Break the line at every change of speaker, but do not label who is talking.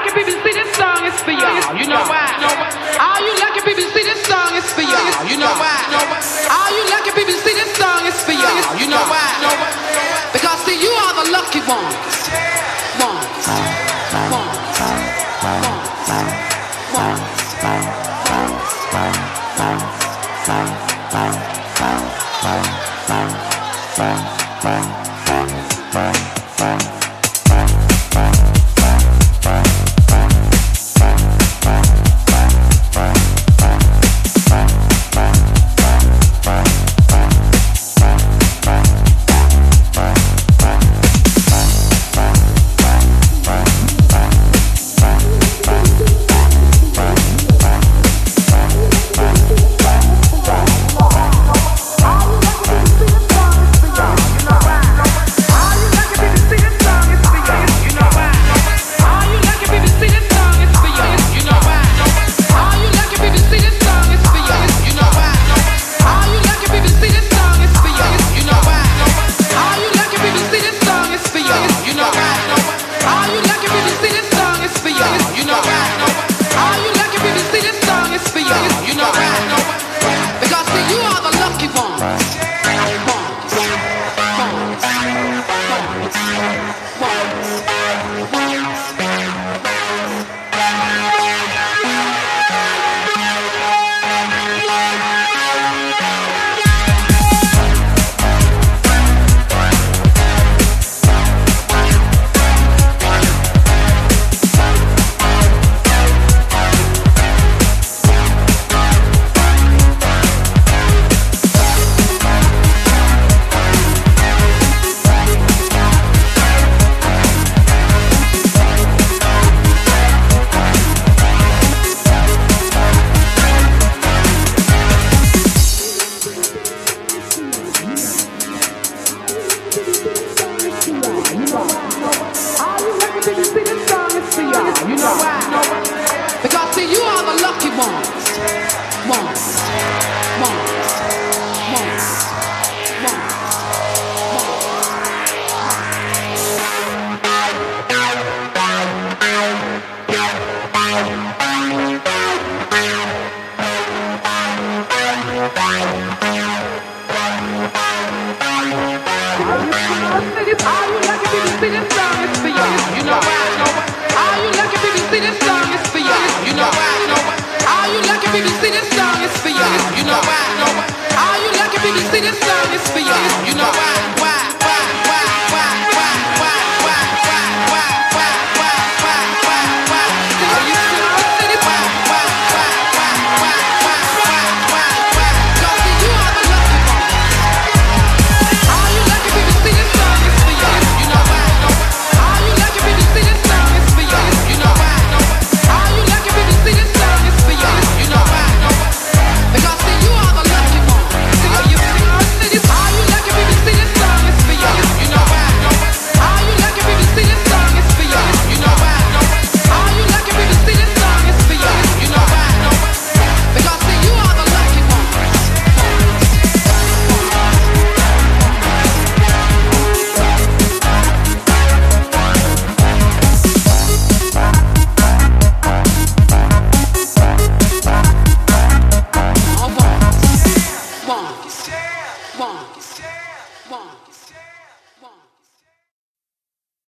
lucky people, see this song is for y'all. You know why? All you lucky people, see this song is for y'all. You know why? All you lucky people, see this song is for y'all. You know why? Because see, you are the lucky ones. You know why? Because see, you are the lucky one.